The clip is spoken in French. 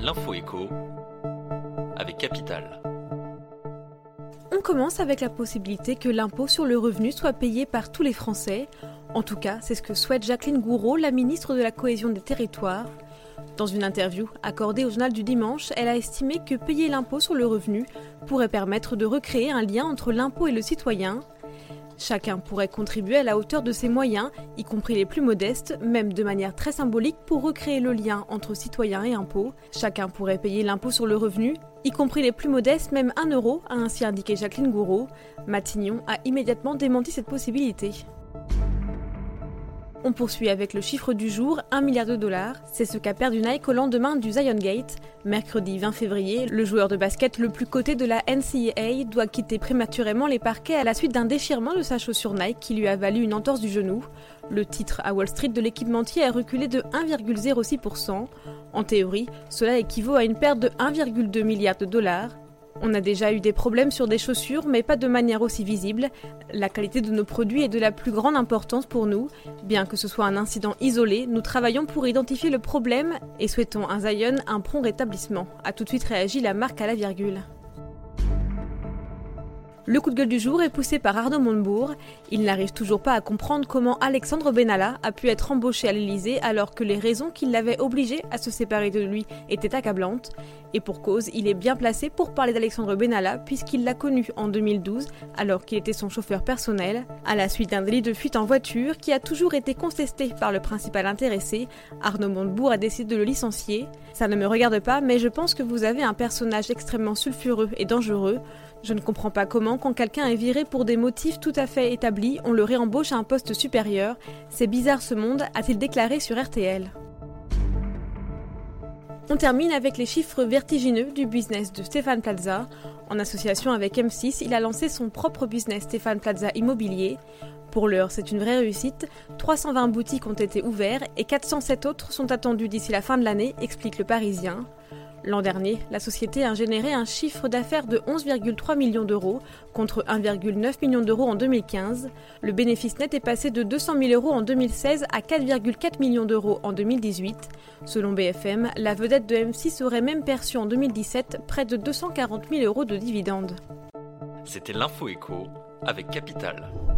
L'info écho avec Capital. On commence avec la possibilité que l'impôt sur le revenu soit payé par tous les Français. En tout cas, c'est ce que souhaite Jacqueline Gourault, la ministre de la Cohésion des Territoires. Dans une interview accordée au Journal du Dimanche, elle a estimé que payer l'impôt sur le revenu pourrait permettre de recréer un lien entre l'impôt et le citoyen. Chacun pourrait contribuer à la hauteur de ses moyens, y compris les plus modestes, même de manière très symbolique pour recréer le lien entre citoyens et impôts. Chacun pourrait payer l'impôt sur le revenu, y compris les plus modestes, même 1 euro, a ainsi indiqué Jacqueline Gourault. Matignon a immédiatement démenti cette possibilité. On poursuit avec le chiffre du jour, 1 milliard de dollars. C'est ce qu'a perdu Nike au lendemain du Zion Gate. Mercredi 20 février, le joueur de basket le plus coté de la NCAA doit quitter prématurément les parquets à la suite d'un déchirement de sa chaussure Nike qui lui a valu une entorse du genou. Le titre à Wall Street de l'équipementier a reculé de 1,06%. En théorie, cela équivaut à une perte de 1,2 milliard de dollars. On a déjà eu des problèmes sur des chaussures, mais pas de manière aussi visible. La qualité de nos produits est de la plus grande importance pour nous. Bien que ce soit un incident isolé, nous travaillons pour identifier le problème et souhaitons à Zion un prompt rétablissement. A tout de suite réagi la marque à la virgule. Le coup de gueule du jour est poussé par Arnaud Montebourg. Il n'arrive toujours pas à comprendre comment Alexandre Benalla a pu être embauché à l'Élysée alors que les raisons qui l'avaient obligé à se séparer de lui étaient accablantes. Et pour cause, il est bien placé pour parler d'Alexandre Benalla puisqu'il l'a connu en 2012 alors qu'il était son chauffeur personnel. À la suite d'un délit de fuite en voiture qui a toujours été contesté par le principal intéressé, Arnaud Montebourg a décidé de le licencier. Ça ne me regarde pas, mais je pense que vous avez un personnage extrêmement sulfureux et dangereux. Je ne comprends pas comment, quand quelqu'un est viré pour des motifs tout à fait établis, on le réembauche à un poste supérieur. C'est bizarre ce monde, a-t-il déclaré sur RTL. On termine avec les chiffres vertigineux du business de Stéphane Plaza. En association avec M6, il a lancé son propre business Stéphane Plaza Immobilier. Pour l'heure, c'est une vraie réussite. 320 boutiques ont été ouvertes et 407 autres sont attendues d'ici la fin de l'année, explique le Parisien. L'an dernier, la société a généré un chiffre d'affaires de 11,3 millions d'euros contre 1,9 million d'euros en 2015. Le bénéfice net est passé de 200 000 euros en 2016 à 4,4 millions d'euros en 2018. Selon BFM, la vedette de M6 aurait même perçu en 2017 près de 240 000 euros de dividendes. C'était l'Info écho avec Capital.